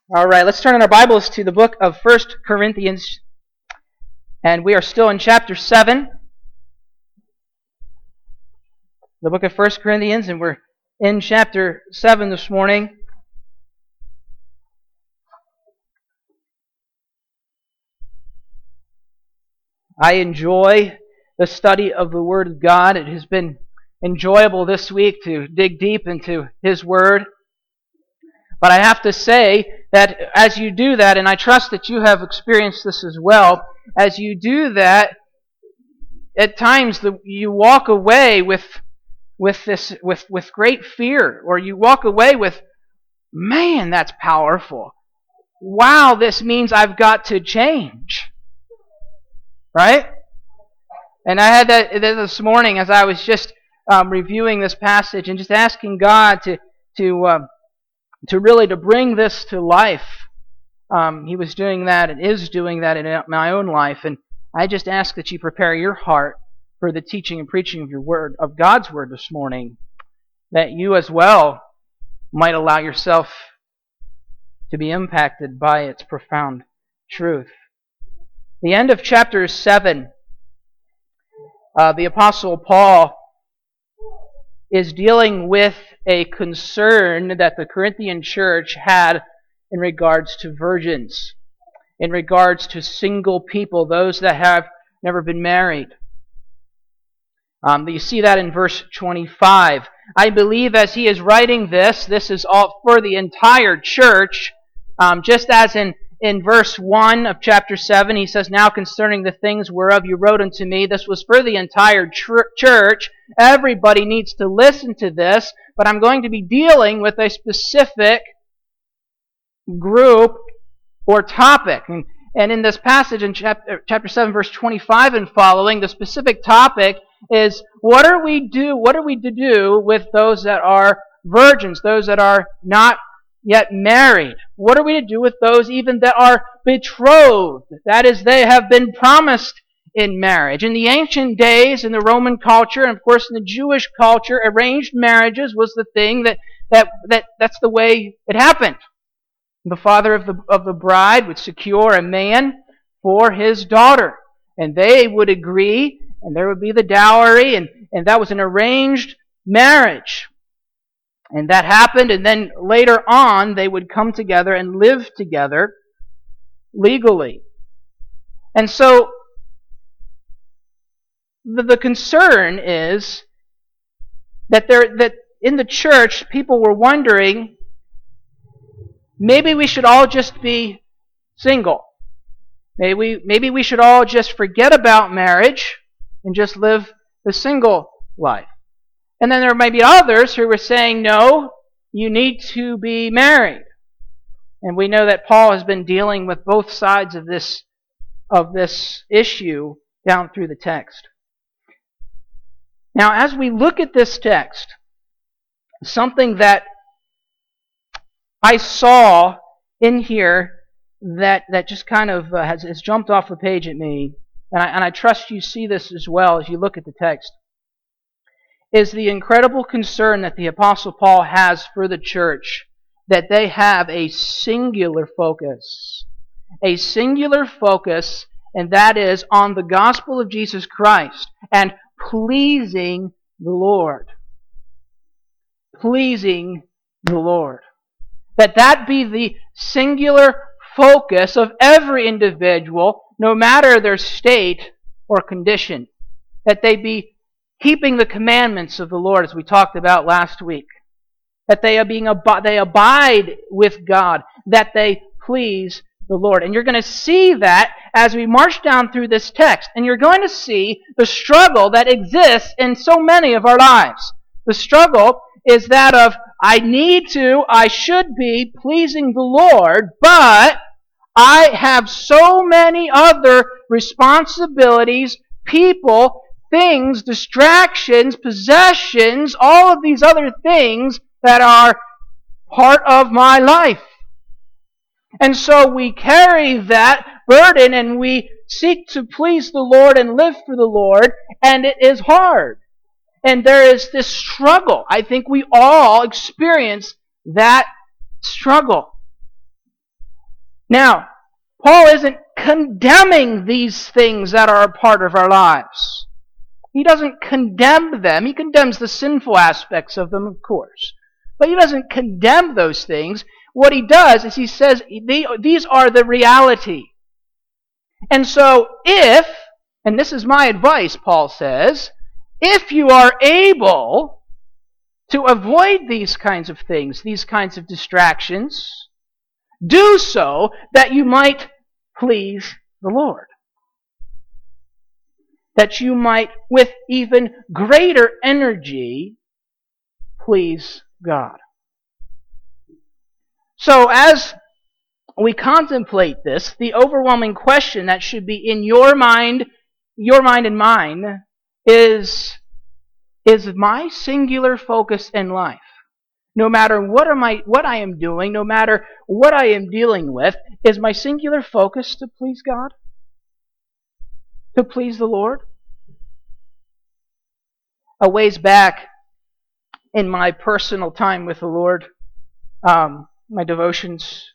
All right, let's turn in our Bibles to the book of 1 Corinthians, and we are still in chapter 7. The book of 1 Corinthians, and we're in chapter 7 this morning. I enjoy the study of the Word of God. It has been enjoyable this week to dig deep into His Word. But I have to say that as you do that, and I trust that you have experienced this as well, as you do that, at times you walk away with great fear, or you walk away with, man, that's powerful. Wow, this means I've got to change. Right? And I had that this morning as I was just reviewing this passage and just asking God to really bring this to life. He was doing that and is doing that in my own life, and I just ask that you prepare your heart for the teaching and preaching of your word, of God's word this morning, that you as well might allow yourself to be impacted by its profound truth. The end of chapter 7, the Apostle Paul is dealing with a concern that the Corinthian church had in regards to virgins, in regards to single people, those that have never been married. You see that in verse 25. I believe as he is writing this is all for the entire church, just as in verse 1 of chapter 7, he says, "Now concerning the things whereof you wrote unto me," this was for the entire church. Everybody needs to listen to this, but I'm going to be dealing with a specific group or topic. And in this passage in chapter 7, verse 25 and following, the specific topic is, what are we to do with those that are virgins, those that are not yet married? What are we to do with those even that are betrothed? That is, they have been promised in marriage. In the ancient days, in the Roman culture, and of course in the Jewish culture, arranged marriages was the thing that's the way it happened. The father of the bride would secure a man for his daughter, and they would agree, and there would be the dowry, and that was an arranged marriage. And that happened, and then later on, they would come together and live together legally. And so, the concern is that in the church, people were wondering, maybe we should all just be single. Maybe we should all just forget about marriage and just live the single life. And then there may be others who were saying, no, you need to be married. And we know that Paul has been dealing with both sides of this issue down through the text. Now, as we look at this text, something that I saw in here that just kind of has jumped off the page at me, and I trust you see this as well as you look at the text, is the incredible concern that the Apostle Paul has for the church, that they have a singular focus. A singular focus, and that is on the gospel of Jesus Christ and pleasing the Lord. Pleasing the Lord. That be the singular focus of every individual, no matter their state or condition. That they be keeping the commandments of the Lord, as we talked about last week. That they abide with God. That they please the Lord. And you're going to see that as we march down through this text. And you're going to see the struggle that exists in so many of our lives. The struggle is that of, I should be pleasing the Lord, but I have so many other responsibilities, people, things, distractions, possessions, all of these other things that are part of my life. And so we carry that burden and we seek to please the Lord and live for the Lord, and it is hard. And there is this struggle. I think we all experience that struggle. Now, Paul isn't condemning these things that are a part of our lives. He doesn't condemn them. He condemns the sinful aspects of them, of course. But he doesn't condemn those things. What he does is he says these are the reality. And so if, and this is my advice, Paul says, if you are able to avoid these kinds of things, these kinds of distractions, do so that you might please the Lord. That you might, with even greater energy, please God. So as we contemplate this, the overwhelming question that should be in your mind and mine, is my singular focus in life, no matter what I am doing, no matter what I am dealing with, is my singular focus to please God? To please the Lord? A ways back in my personal time with the Lord, my devotions,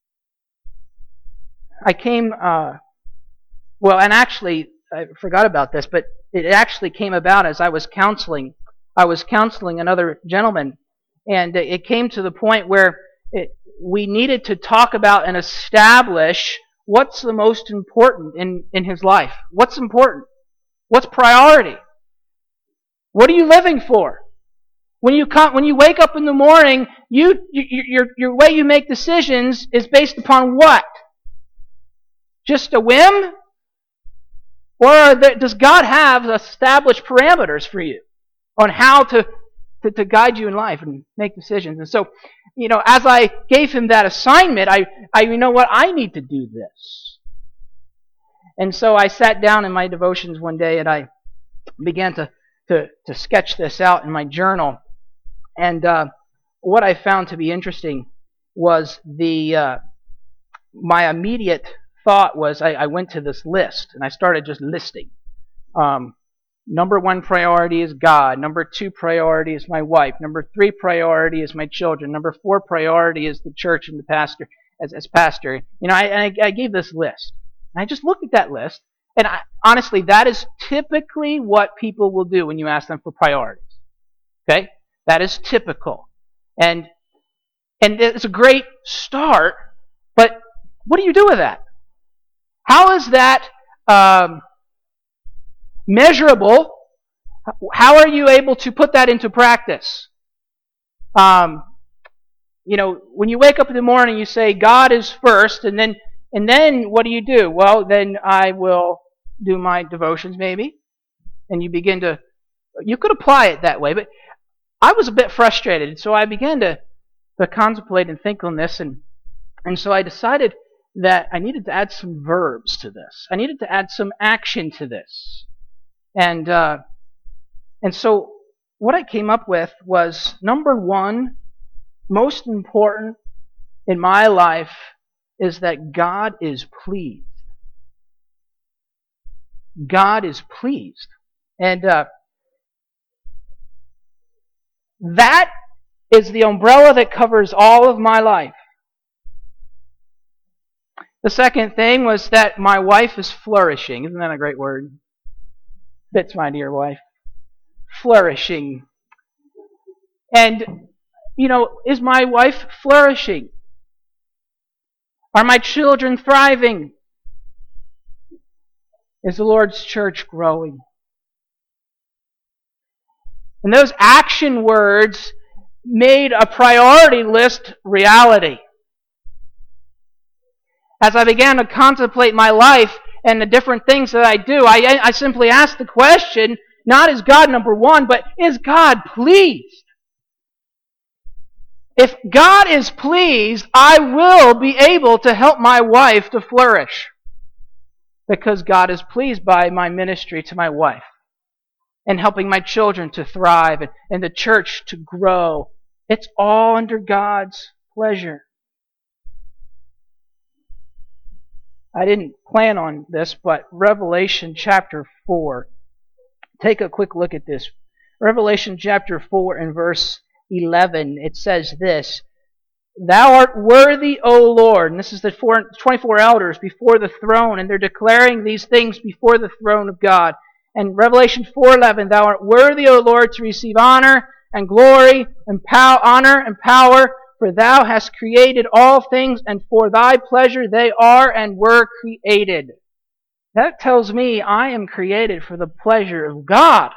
I came, and actually, I forgot about this, but it actually came about as I was counseling. I was counseling another gentleman, and it came to the point where we needed to talk about and establish what's the most important in his life. What's important? What's priority? What are you living for? When you wake up in the morning, your way you make decisions is based upon what? Just a whim? Or does God have established parameters for you on how to guide you in life and make decisions? And so, as I gave him that assignment, you know what, I need to do this. And so I sat down in my devotions one day and I began to sketch this out in my journal. And what I found to be interesting was my immediate thought was I went to this list and I started just listing. Number 1 priority is God. Number 2 priority is my wife. Number 3 priority is my children. Number 4 priority is the church and the pastor as pastor. I gave this list. And I just looked at that list, and honestly, that is typically what people will do when you ask them for priorities. Okay? That is typical. And it's a great start, but what do you do with that? How is that measurable? How are you able to put that into practice? When you wake up in the morning, you say, God is first, and then what do? Well, then I will do my devotions maybe. And you could apply it that way, but I was a bit frustrated, so I began to contemplate and think on this, and so I decided that I needed to add some verbs to this. I needed to add some action to this. And so what I came up with was, number 1, most important in my life is that God is pleased. God is pleased. And that is the umbrella that covers all of my life. The second thing was that my wife is flourishing. Isn't that a great word? Fits my dear wife. Flourishing. And, is my wife flourishing? Are my children thriving? Is the Lord's church growing? And those action words made a priority list reality. As I began to contemplate my life and the different things that I do, I simply asked the question, not is God number 1, but is God pleased? If God is pleased, I will be able to help my wife to flourish. Because God is pleased by my ministry to my wife. And helping my children to thrive and the church to grow. It's all under God's pleasure. I didn't plan on this, but Revelation chapter 4. Take a quick look at this. Revelation chapter 4 and verse 11, it says this. Thou art worthy, O Lord. And this is the 24 elders before the throne, and they're declaring these things before the throne of God. And Revelation 4:11, Thou art worthy, O Lord, to receive honor and glory and honor and power, for Thou hast created all things, and for Thy pleasure they are and were created. That tells me I am created for the pleasure of God.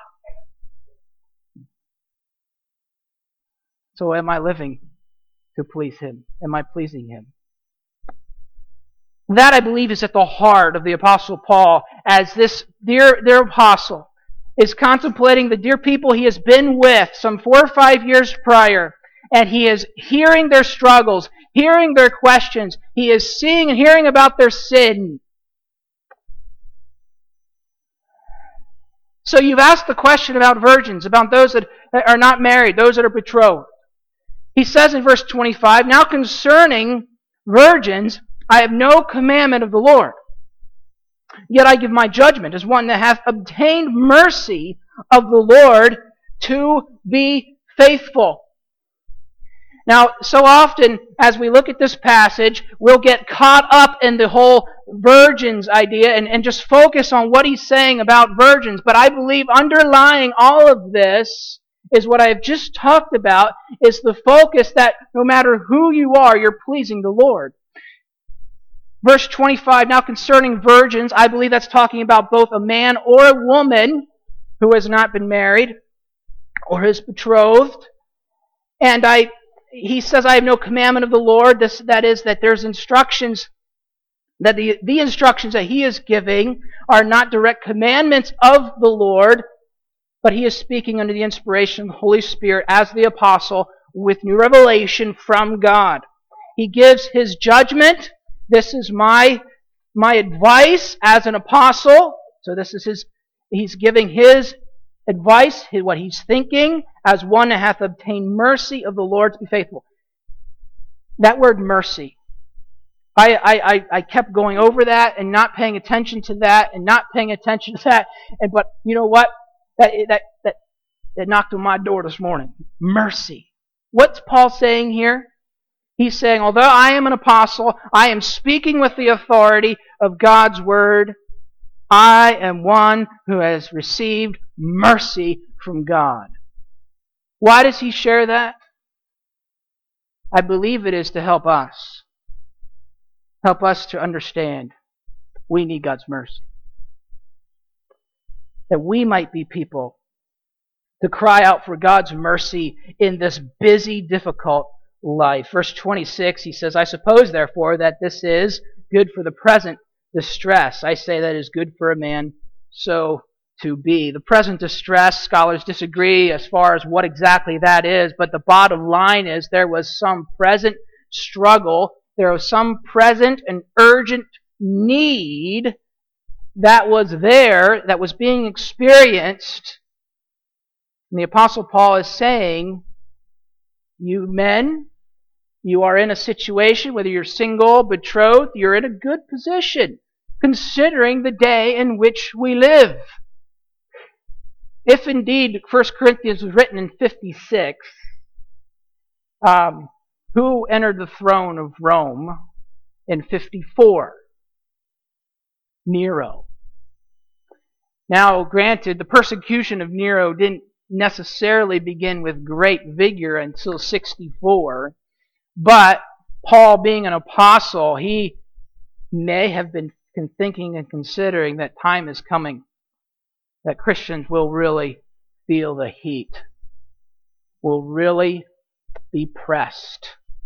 So am I living to please Him? Am I pleasing Him? That, I believe, is at the heart of the Apostle Paul, as this dear apostle is contemplating the dear people he has been with some 4 or 5 years prior, and he is hearing their struggles, hearing their questions. He is seeing and hearing about their sin. So you've asked the question about virgins, about those that are not married, those that are betrothed. He says in verse 25, Now concerning virgins, I have no commandment of the Lord. Yet I give my judgment as one that hath obtained mercy of the Lord to be faithful. Now, so often as we look at this passage, we'll get caught up in the whole virgins idea and just focus on what he's saying about virgins. But I believe underlying all of this is what I have just talked about, is the focus that no matter who you are, you're pleasing the Lord. Verse 25, now concerning virgins, I believe that's talking about both a man or a woman who has not been married or is betrothed. And he says, I have no commandment of the Lord. That is, that there's instructions, that the instructions that he is giving are not direct commandments of the Lord, but he is speaking under the inspiration of the Holy Spirit as the apostle with new revelation from God. He gives his judgment. This is my advice as an apostle. So this is he's giving his advice, what he's thinking, as one that hath obtained mercy of the Lord to be faithful. That word mercy, I kept going over that and not paying attention to that and not paying attention to that. But you know what? That knocked on my door this morning. Mercy. What's Paul saying here? He's saying, although I am an apostle, I am speaking with the authority of God's word. I am one who has received mercy from God. Why does he share that? I believe it is to help us. Help us to understand we need God's mercy. That we might be people to cry out for God's mercy in this busy, difficult life. Verse 26, he says, I suppose, therefore, that this is good for the present distress. I say that is good for a man so to be. The present distress, scholars disagree as far as what exactly that is, but the bottom line is there was some present struggle, there was some present and urgent need that was there, that was being experienced. And the Apostle Paul is saying, you men, you are in a situation, whether you're single, betrothed, you're in a good position, considering the day in which we live. If indeed 1 Corinthians was written in 56, who entered the throne of Rome in 54? Nero. Now, granted, the persecution of Nero didn't necessarily begin with great vigor until 64, but Paul, being an apostle, he may have been thinking and considering that time is coming, that Christians will really feel the heat, will really be pressed.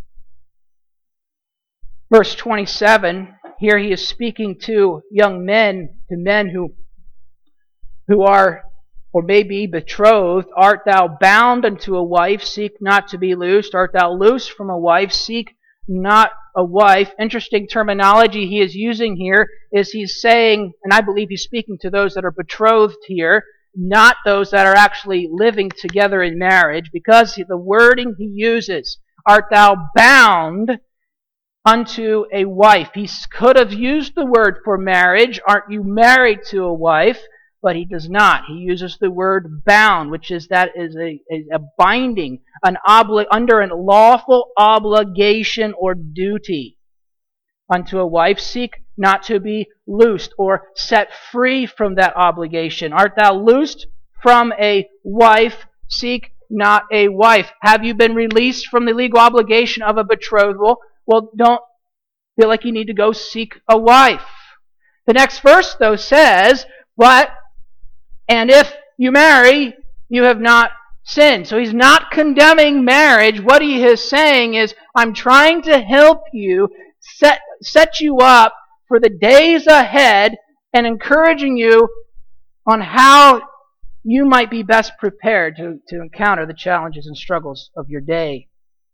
Verse 27, here he is speaking to young men, to men who are or may be betrothed. Art thou bound unto a wife? Seek not to be loosed. Art thou loosed from a wife? Seek not a wife. Interesting terminology he is using here is he's saying, and I believe he's speaking to those that are betrothed here, not those that are actually living together in marriage, because the wording he uses, art thou bound unto a wife. He could have used the word for marriage, aren't you married to a wife? but he does not. He uses the word bound, which is that is a binding, under a lawful obligation or duty unto a wife. Seek not to be loosed or set free from that obligation. Art thou loosed from a wife? Seek not a wife. Have you been released from the legal obligation of a betrothal? Well, don't feel like you need to go seek a wife. The next verse, though, says, and if you marry, you have not sinned. So he's not condemning marriage. What he is saying is, I'm trying to help you, set you up for the days ahead, and encouraging you on how you might be best prepared to encounter the challenges and struggles of your day.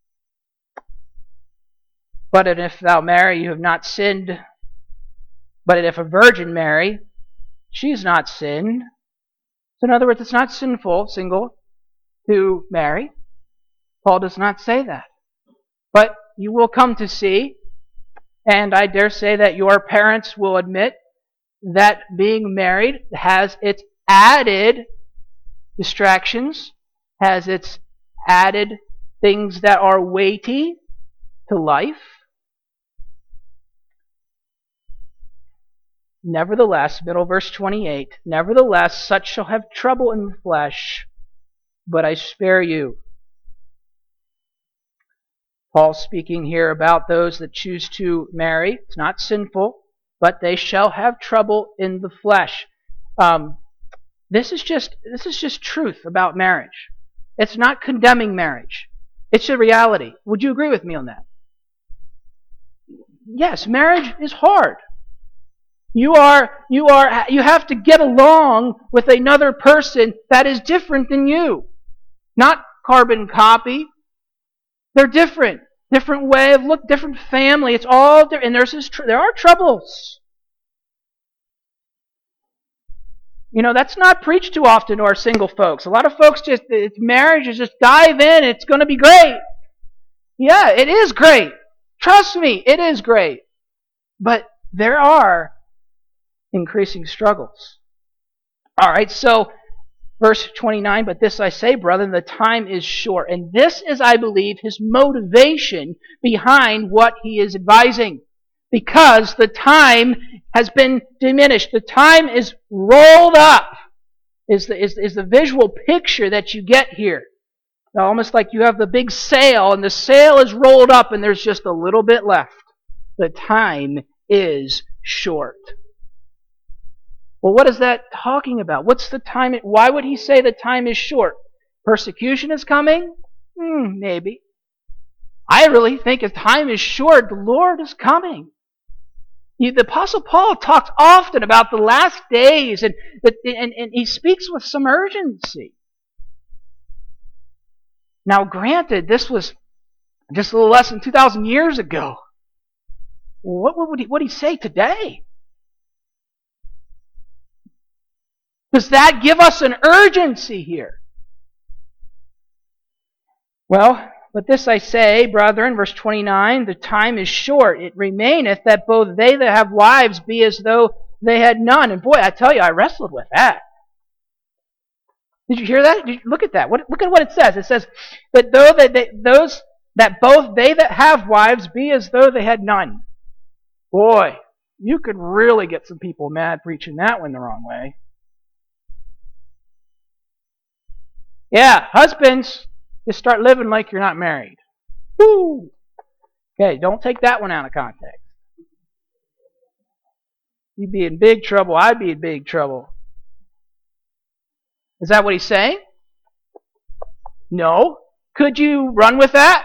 But if thou marry, you have not sinned. But if a virgin marry, she's not sinned. So in other words, it's not single, to marry. Paul does not say that. But you will come to see, and I dare say that your parents will admit, that being married has its added distractions, has its added things that are weighty to life. Nevertheless, middle verse 28, nevertheless, such shall have trouble in the flesh, but I spare you. Paul's speaking here about those that choose to marry. It's not sinful, but they shall have trouble in the flesh. This is just truth about marriage. It's not condemning marriage. It's a reality. Would you agree with me on that? Yes, marriage is hard. You have to get along with another person that is different than you. Not carbon copy. They're different. Different way of look, different family. It's all different. And there are troubles. That's not preached too often to our single folks. A lot of folks marriage is just dive in, it's going to be great. Yeah, it is great. Trust me, it is great. But there are increasing struggles. All right, so verse 29, but this I say, brethren, the time is short. And this is, I believe, his motivation behind what he is advising. Because the time has been diminished. The time is rolled up, is the visual picture that you get here. Now, almost like you have the big sail, and the sail is rolled up, and there's just a little bit left. The time is short. Well, what is that talking about? What's the time? Why would he say the time is short? Persecution is coming? Maybe. I really think if time is short, the Lord is coming. The Apostle Paul talks often about the last days, and he speaks with some urgency. Now, granted, this was just a little less than 2,000 years ago. What would he say today? Does that give us an urgency here? Well, but this I say, brethren, verse 29, the time is short. It remaineth that both they that have wives be as though they had none. And boy, I tell you, I wrestled with that. Did you hear that? Look at that. Look at what it says. It says that both they that have wives be as though they had none. Boy, you could really get some people mad preaching that one the wrong way. Yeah, husbands, just start living like you're not married. Woo! Okay, don't take that one out of context. You'd be in big trouble. I'd be in big trouble. Is that what he's saying? No. Could you run with that?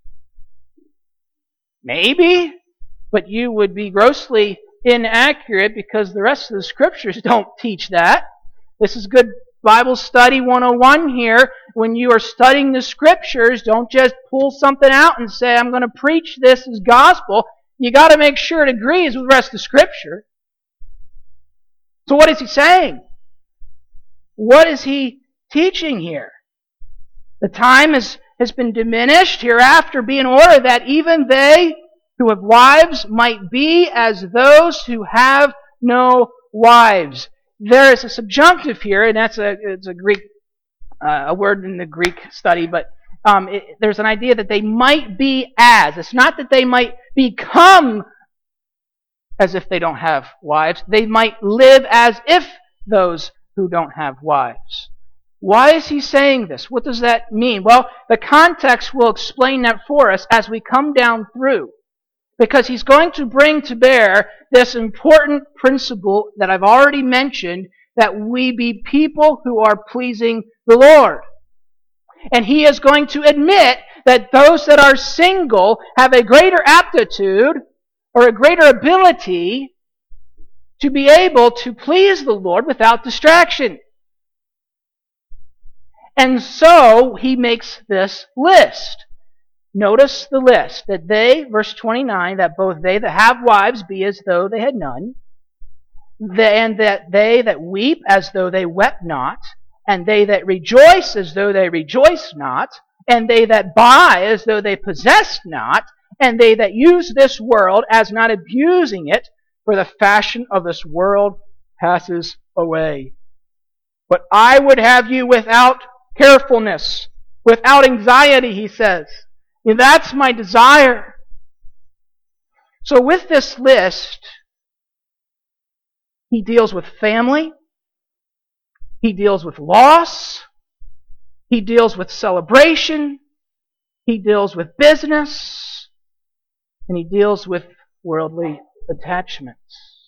Maybe. But you would be grossly inaccurate because the rest of the scriptures don't teach that. This is good Bible study 101 here. When you are studying the scriptures, don't just pull something out and say, I'm going to preach this as gospel. You got to make sure it agrees with the rest of the scripture. So what is he saying? What is he teaching here? The time has been diminished. Hereafter be in order that even they who have wives might be as those who have no wives. there is a subjunctive here, and it's a Greek a word in the Greek study, but there's an idea that they might be as. It's not that they might become as if they don't have wives. They might live as if those who don't have wives. Why is he saying this? What does that mean? Well, the context will explain that for us as we come down through. Because he's going to bring to bear this important principle that I've already mentioned, that we be people who are pleasing the Lord. And he is going to admit that those that are single have a greater aptitude or a greater ability to be able to please the Lord without distraction. And so he makes this list. Notice the list, that they, verse 29, that both they that have wives be as though they had none, and that they that weep as though they wept not, and they that rejoice as though they rejoice not, and they that buy as though they possess not, and they that use this world as not abusing it, for the fashion of this world passes away. But I would have you without carefulness, without anxiety, he says. And that's my desire. So with this list, he deals with family, he deals with loss, he deals with celebration, he deals with business, and he deals with worldly attachments.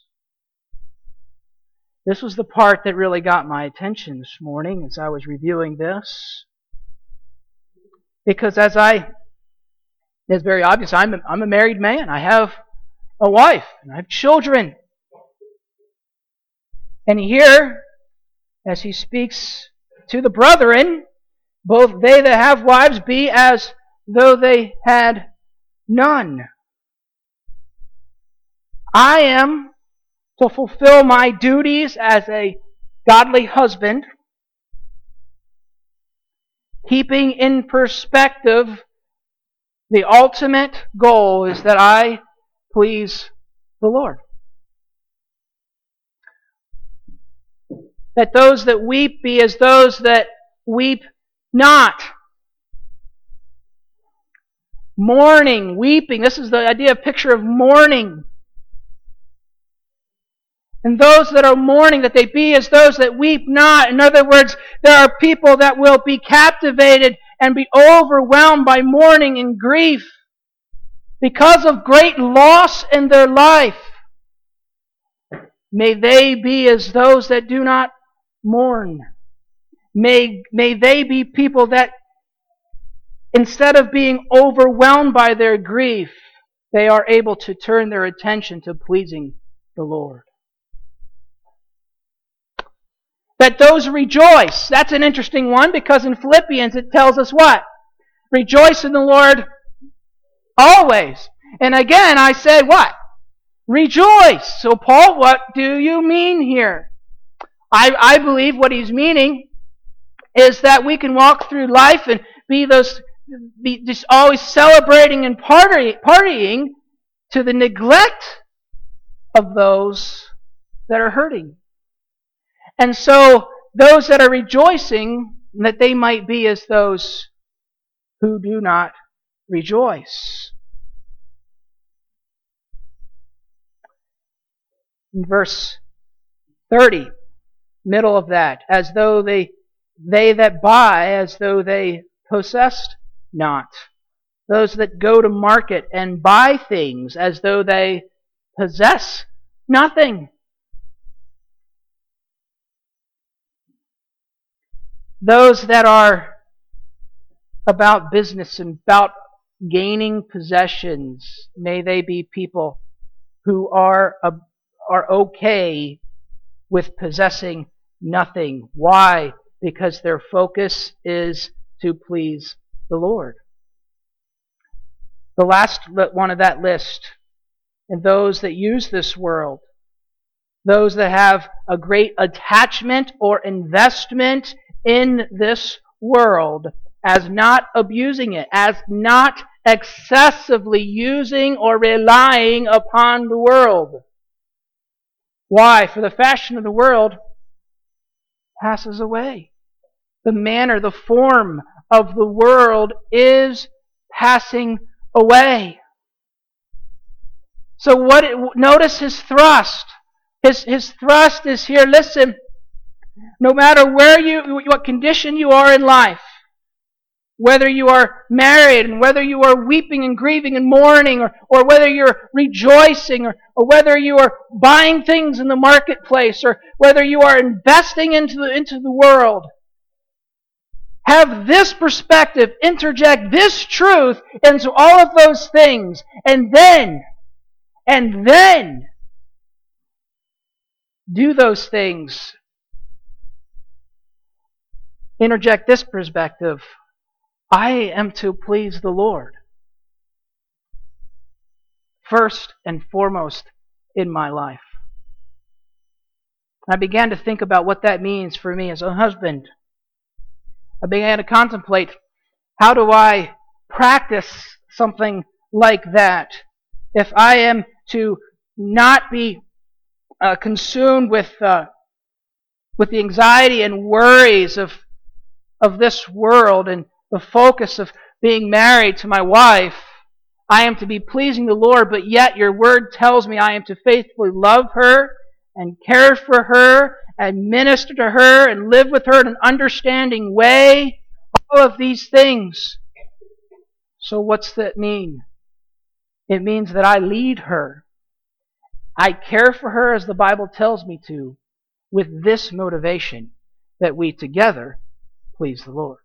This was the part that really got my attention this morning as I was reviewing this. Because it's very obvious, I'm a married man. I have a wife, and I have children. And here, as he speaks to the brethren, both they that have wives be as though they had none. I am to fulfill my duties as a godly husband, keeping in perspective the ultimate goal is that I please the Lord. That those that weep be as those that weep not. Mourning, weeping. This is the idea, picture of mourning. And those that are mourning, that they be as those that weep not. In other words, there are people that will be captivated and be overwhelmed by mourning and grief because of great loss in their life. May they be as those that do not mourn. May they be people that, instead of being overwhelmed by their grief, they are able to turn their attention to pleasing the Lord. That those rejoice. That's an interesting one because in Philippians it tells us what? Rejoice in the Lord always. And again I said what? Rejoice. So Paul, what do you mean here? I believe what he's meaning is that we can walk through life and be just always celebrating and partying to the neglect of those that are hurting. And so, those that are rejoicing, that they might be as those who do not rejoice. In verse 30, middle of that, as though they that buy, as though they possessed not. Those that go to market and buy things, as though they possess nothing. Those that are about business and about gaining possessions, may they be people who are okay with possessing nothing. Why? Because their focus is to please the Lord. The last one of that list, and those that use this world, those that have a great attachment or investment in this world, as not abusing it, as not excessively using or relying upon the world. Why? For the fashion of the world passes away. The manner, the form of the world is passing away. So notice his thrust. His thrust is here, listen, no matter what condition you are in life, whether you are married and whether you are weeping and grieving and mourning, or whether you're rejoicing, or whether you are buying things in the marketplace, or whether you are investing into the world, have this perspective, interject this truth into all of those things, and then do those things. Interject this perspective. I am to please the Lord first and foremost in my life. I began to think about what that means for me as a husband. I began to contemplate, how do I practice something like that? If I am to not be consumed with the anxiety and worries of this world, and the focus of being married to my wife, I am to be pleasing the Lord, but yet your word tells me I am to faithfully love her and care for her and minister to her and live with her in an understanding way. All of these things. So what's that mean? It means that I lead her. I care for her as the Bible tells me to, with this motivation, that we together please the Lord.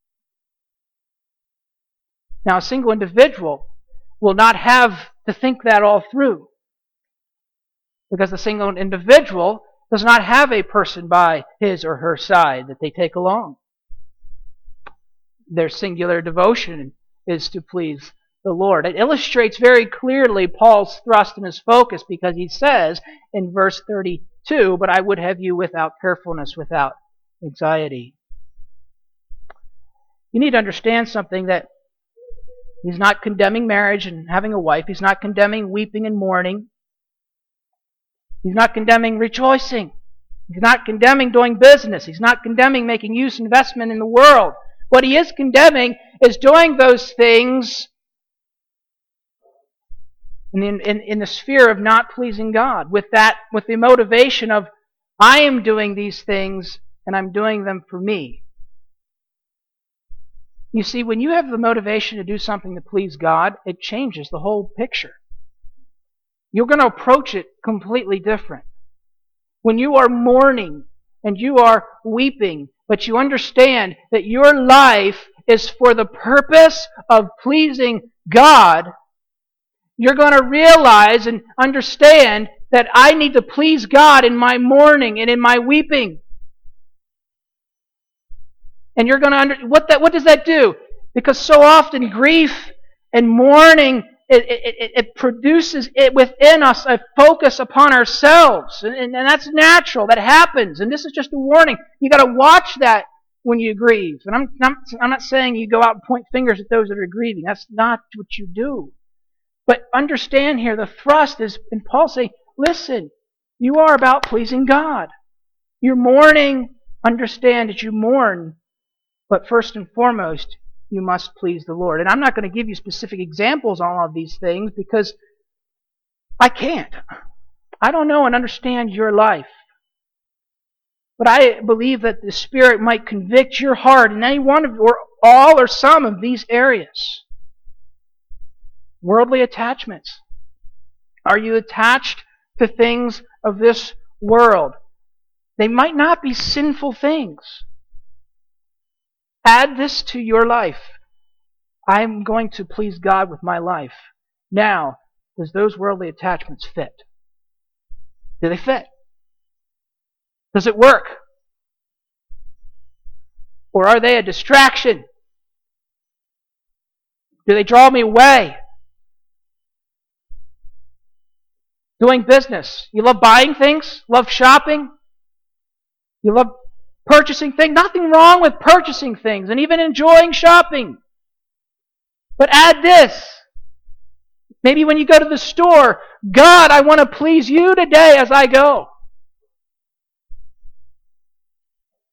Now, a single individual will not have to think that all through, because the single individual does not have a person by his or her side that they take along. Their singular devotion is to please the Lord. It illustrates very clearly Paul's thrust and his focus, because he says in verse 32, "But I would have you without carefulness, without anxiety." You need to understand something, that he's not condemning marriage and having a wife. He's not condemning weeping and mourning. He's not condemning rejoicing. He's not condemning doing business. He's not condemning making use investment in the world. What he is condemning is doing those things in the sphere of not pleasing God, with the motivation of, I am doing these things and I'm doing them for me. You see, when you have the motivation to do something to please God, it changes the whole picture. You're going to approach it completely different. When you are mourning and you are weeping, but you understand that your life is for the purpose of pleasing God, you're going to realize and understand that I need to please God in my mourning and in my weeping. And you're going to what does that do? Because so often grief and mourning, it produces within us a focus upon ourselves, and that's natural. That happens, and this is just a warning. You got to watch that when you grieve. And I'm not saying you go out and point fingers at those that are grieving. That's not what you do. But understand here, the thrust is in Paul saying, listen, you are about pleasing God. You're mourning. Understand that you mourn. But first and foremost, you must please the Lord. And I'm not going to give you specific examples on all of these things, because I can't. I don't know and understand your life. But I believe that the Spirit might convict your heart in any one of, or all or some of these areas. Worldly attachments. Are you attached to things of this world? They might not be sinful things. Add this to your life. I'm going to please God with my life. Now, does those worldly attachments fit? Do they fit? Does it work? Or are they a distraction? Do they draw me away? Doing business. You love buying things? Love shopping? You love purchasing things? Nothing wrong with purchasing things and even enjoying shopping. But add this. Maybe when you go to the store, God, I want to please you today as I go.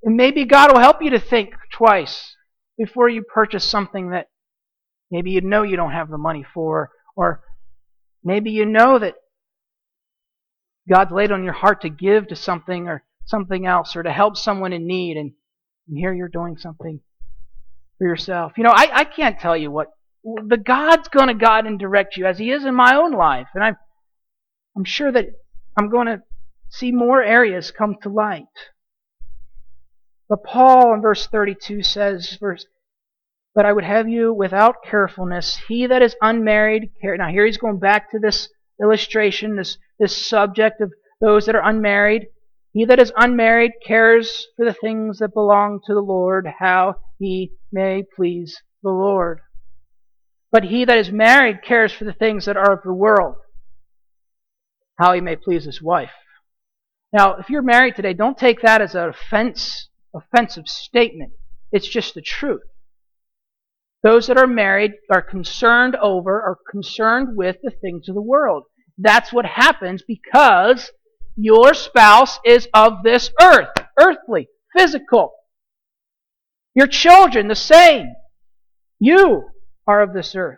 And maybe God will help you to think twice before you purchase something that maybe you know you don't have the money for, or maybe you know that God's laid on your heart to give to something or something else, or to help someone in need, and here you're doing something for yourself. I can't tell you what. The God's going to guide and direct you as He is in my own life. And I'm sure that I'm going to see more areas come to light. But Paul in verse 32 says, but I would have you without carefulness, he that is unmarried. Now here he's going back to this illustration, this subject of those that are unmarried. He that is unmarried cares for the things that belong to the Lord, how he may please the Lord. But he that is married cares for the things that are of the world, how he may please his wife. Now, if you're married today, don't take that as an offensive statement. It's just the truth. Those that are married are concerned with the things of the world. That's what happens because your spouse is of this earth, earthly, physical. Your children, the same. You are of this earth.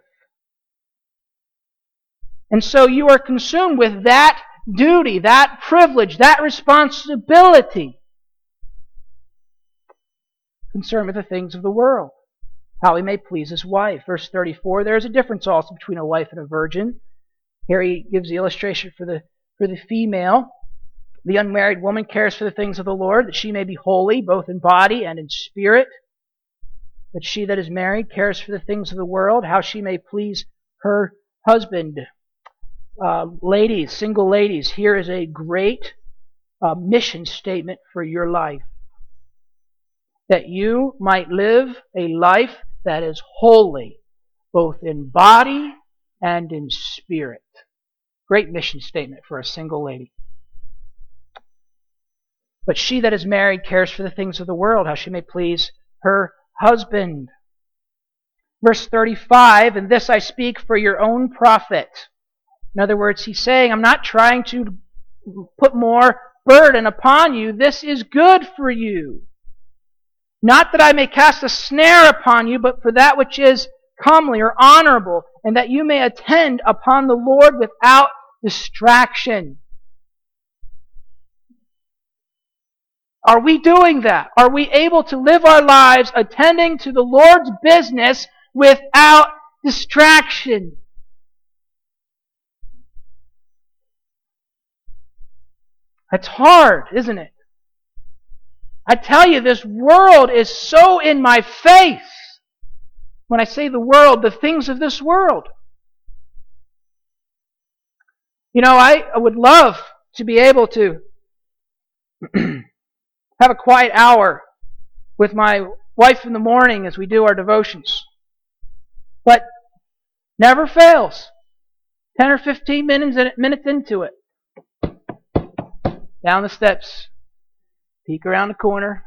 And so you are consumed with that duty, that privilege, that responsibility. Concerned with the things of the world, how he may please his wife. Verse 34, there is a difference also between a wife and a virgin. Here he gives the illustration for the female. The unmarried woman cares for the things of the Lord, that she may be holy, both in body and in spirit. But she that is married cares for the things of the world, how she may please her husband. Ladies, single ladies, here is a great mission statement for your life. That you might live a life that is holy, both in body and in spirit. Great mission statement for a single lady. But she that is married cares for the things of the world, how she may please her husband. Verse 35, and this I speak for your own profit. In other words, he's saying, I'm not trying to put more burden upon you. This is good for you. Not that I may cast a snare upon you, but for that which is comely or honorable, and that you may attend upon the Lord without distraction. Are we doing that? Are we able to live our lives attending to the Lord's business without distraction? It's hard, isn't it? I tell you, this world is so in my face. When I say the world, the things of this world. I would love to be able to have a quiet hour with my wife in the morning as we do our devotions. But never fails. 10 or 15 minutes into it. Down the steps. Peek around the corner.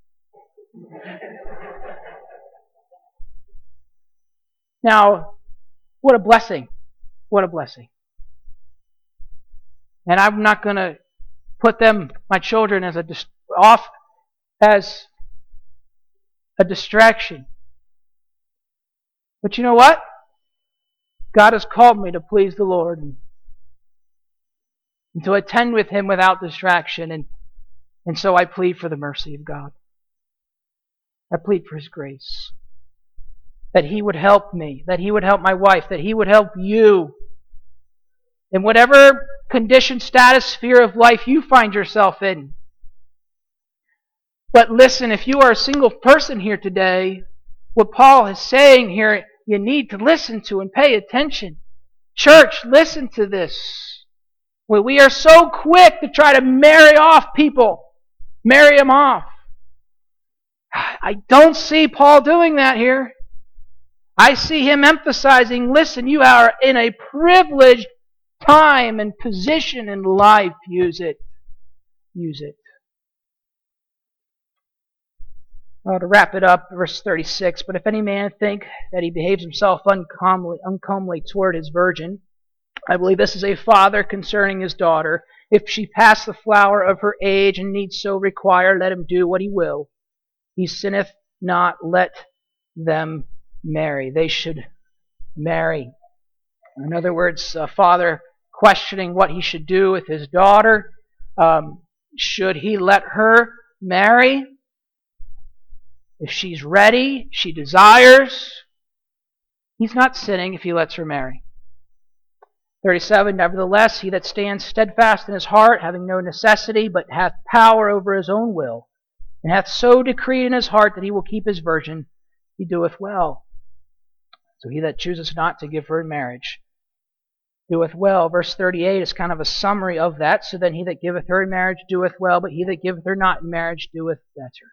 Now, what a blessing. What a blessing. And I'm not going to put my children, as a distraction. But you know what? God has called me to please the Lord and to attend with Him without distraction. And so I plead for the mercy of God. I plead for His grace. That He would help me, that He would help my wife, that He would help you. In whatever condition, status, sphere of life you find yourself in. But listen, if you are a single person here today, what Paul is saying here, you need to listen to and pay attention. Church, listen to this. We are so quick to try to marry off people. Marry them off. I don't see Paul doing that here. I see him emphasizing, listen, you are in a privileged time and position in life. Use it. Use it. Well, to wrap it up, verse 36, but if any man think that he behaves himself uncomely toward his virgin, I believe this is a father concerning his daughter. If she pass the flower of her age and needs so require, let him do what he will. he sinneth not, let them marry. They should marry. In other words, a father questioning what he should do with his daughter. Should he let her marry? If she's ready, she desires, he's not sinning if he lets her marry. 37, nevertheless, he that stands steadfast in his heart, having no necessity, but hath power over his own will, and hath so decreed in his heart that he will keep his virgin, he doeth well. So he that chooseth not to give her in marriage doeth well. Verse 38 is kind of a summary of that. So then he that giveth her in marriage doeth well, but he that giveth her not in marriage doeth better.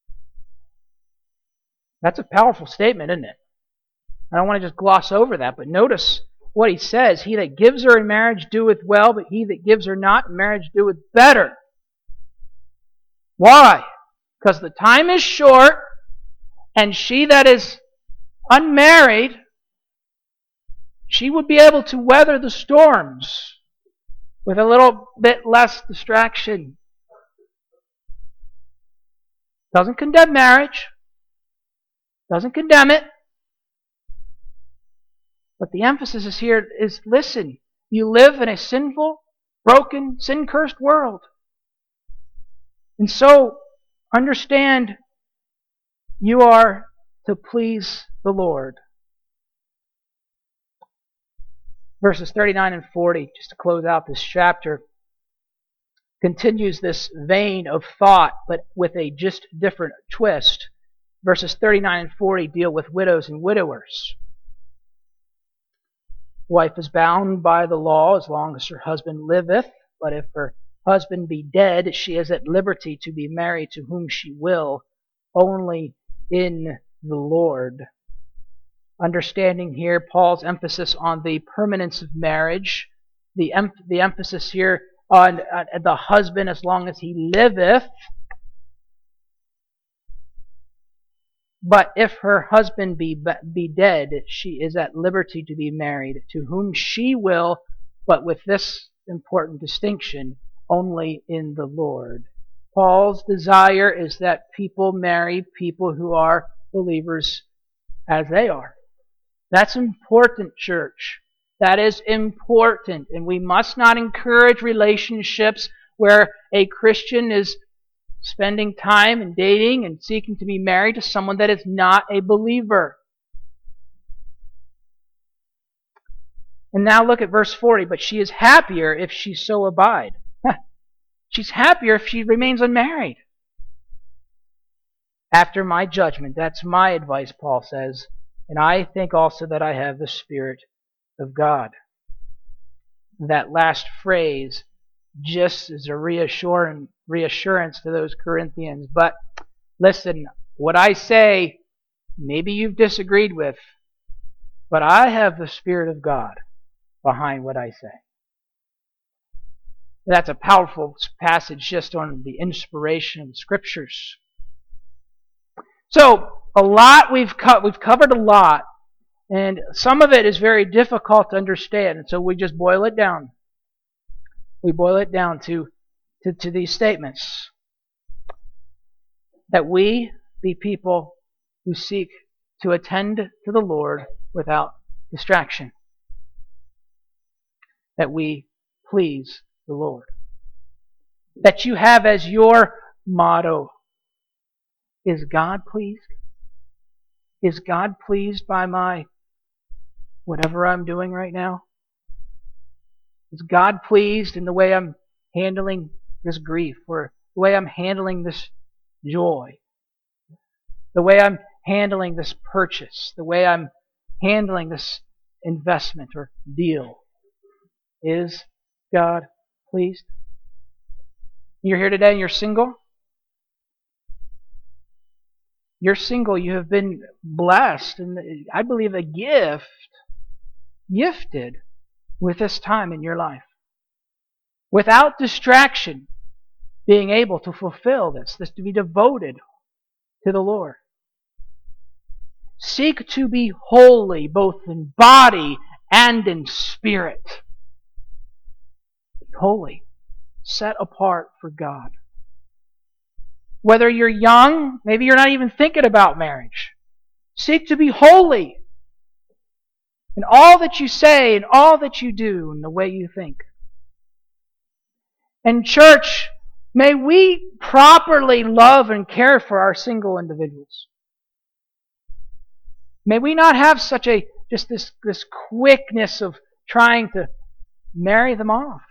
That's a powerful statement, isn't it? I don't want to just gloss over that, but notice what he says. He that gives her in marriage doeth well, but he that gives her not in marriage doeth better. Why? Because the time is short, and she that is unmarried, she would be able to weather the storms with a little bit less distraction. Doesn't condemn marriage. Doesn't condemn it. But the emphasis is here is, listen, you live in a sinful, broken, sin-cursed world. And so, understand you are to please the Lord. Verses 39 and 40, just to close out this chapter, continues this vein of thought, but with a just different twist. Verses 39 and 40 deal with widows and widowers. Wife is bound by the law as long as her husband liveth, but if her husband be dead, she is at liberty to be married to whom she will, only in the Lord. Understanding here Paul's emphasis on the permanence of marriage, the emphasis here on the husband as long as he liveth. But if her husband be dead, she is at liberty to be married to whom she will, but with this important distinction, only in the Lord. Paul's desire is that people marry people who are believers as they are. That's important, church. That is important. And we must not encourage relationships where a Christian is spending time and dating and seeking to be married to someone that is not a believer. And now look at verse 40. But she is happier if she so abide. She's happier if she remains unmarried. After my judgment, that's my advice, Paul says. And I think also that I have the Spirit of God. That last phrase just is a reassurance to those Corinthians. But listen, what I say, maybe you've disagreed with, but I have the Spirit of God behind what I say. That's a powerful passage just on the inspiration of the Scriptures. So, we've covered a lot, and some of it is very difficult to understand, and so we just boil it down. We boil it down to these statements. That we be people who seek to attend to the Lord without distraction. That we please the Lord. That you have as your motto, is God pleased? Is God pleased by my whatever I'm doing right now? Is God pleased in the way I'm handling this grief, or the way I'm handling this joy, the way I'm handling this purchase, the way I'm handling this investment or deal? Is God pleased? You're here today and you're single? You're single, you have been blessed, and I believe gifted with this time in your life. Without distraction, being able to fulfill this to be devoted to the Lord. Seek to be holy, both in body and in spirit. Be holy, set apart for God. Whether you're young, maybe you're not even thinking about marriage. Seek to be holy in all that you say, in all that you do, in the way you think. And church, may we properly love and care for our single individuals. May we not have such this quickness of trying to marry them off.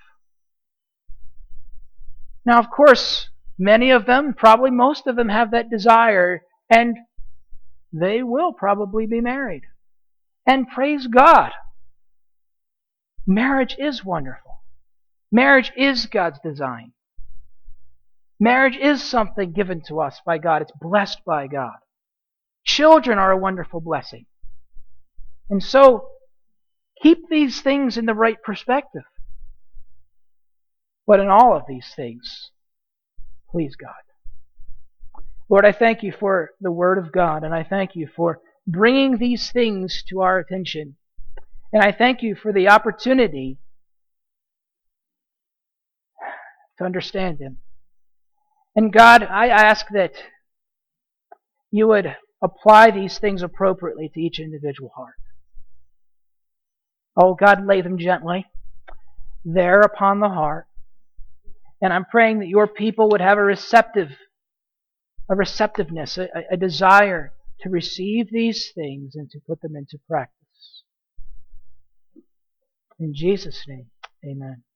Now, of course, many of them, probably most of them, have that desire, and they will probably be married. And praise God. Marriage is wonderful. Marriage is God's design. Marriage is something given to us by God. It's blessed by God. Children are a wonderful blessing. And so, keep these things in the right perspective. But in all of these things, please God. Lord, I thank you for the Word of God, and I thank you for bringing these things to our attention. And I thank you for the opportunity to understand them. And God, I ask that you would apply these things appropriately to each individual heart. Oh God, lay them gently there upon the heart. And I'm praying that your people would have a receptiveness, a desire to receive these things and to put them into practice. In Jesus' name, amen.